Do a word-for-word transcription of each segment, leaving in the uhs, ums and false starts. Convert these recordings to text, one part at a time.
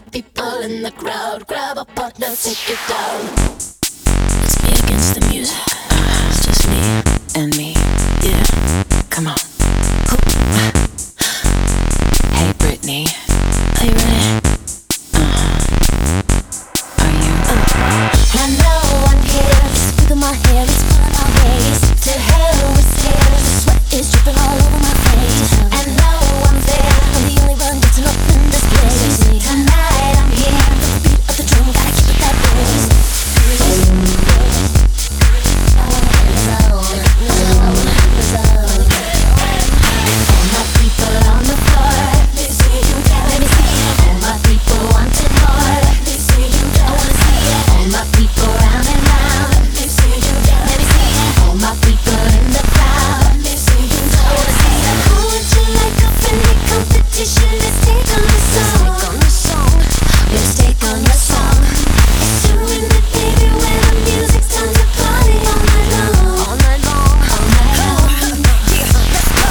People in the crowd, grab a partner, take it down. It's me against the music. Uh, it's just me and me. Yeah, come on. Hey Britney, are you ready? Uh-huh. Are you? Uh. And no one cares. Look at my hair, it's pulling my waist. To hell with tears. The sweat is dripping all over my face. And no one's there. I'm the only one getting up in this place. Tonight I'm here. The beat of the drum, gotta keep it that bass. All my people on the floor, they say you got. Let me see it. All my people wanting more, they say you got. I wanna see it. All my people round and round, they say you got. Let me see it. All my people in the crowd, they say you got. I wanna see it. Who would you like up in the competition? Let's take on the song. Let's take on the song. Let's take on your song. It's doing it, baby, when the music's time to party all night long. All night long. All night long. Yeah, let's go.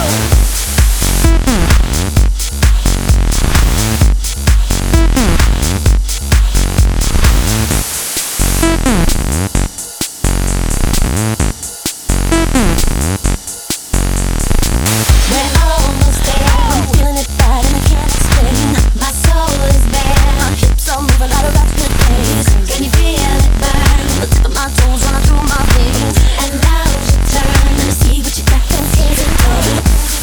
We're almost there. I'm feeling it bad and I can't explain. My soul is bare. My hips are moving out of rapid pace. Can you feel it burn? The tip of my toes running through my veins. And now's your turn. Let me see what you got. Don't hesitate.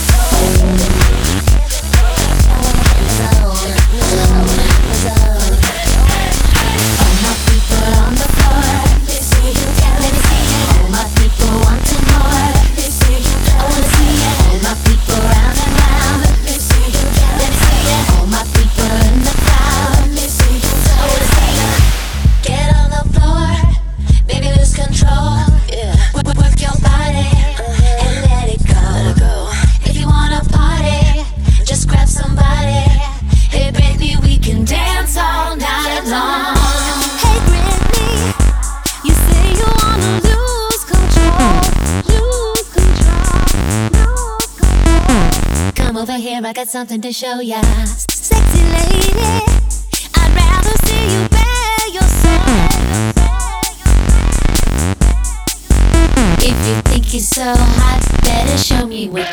All my people on the floor, they say you got. Let me see it. All my people wanting more, they say you got. I wanna see it. All my people round and round, they say you got. Let me see it. All my people in the crowd, they say you got. I wanna see it. Get on the floor, baby, lose control. Yeah. Work, work, work your body and let it go. Let it go. If you wanna party, just grab somebody. Hey Britney, we can dance all night long. Hey Britney, you say you wanna lose control, lose control, lose control. Come over here, I got something to show ya. Sexy lady, I'd rather see you bare yourself. If you think you're so hot, better show me what